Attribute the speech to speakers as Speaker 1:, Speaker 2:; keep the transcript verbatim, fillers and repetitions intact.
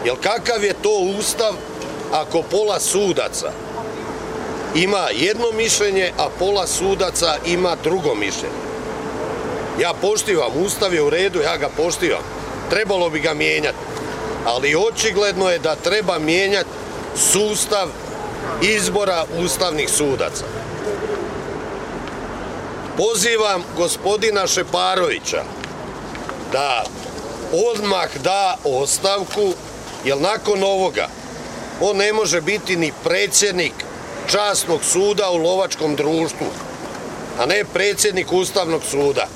Speaker 1: Jer kakav je to ustav ako pola sudaca ima jedno mišljenje, a pola sudaca ima drugo mišljenje? Ja poštivam, ustav je u redu, ja ga poštivam. Trebalo bi ga mijenjati. Ali očigledno je da treba mijenjati sustav izbora ustavnih sudaca. Pozivam gospodina Šeparovića da odmah da ostavku, jer nakon ovoga on ne može biti ni predsjednik časnog suda u lovačkom društvu, a ne predsjednik Ustavnog suda.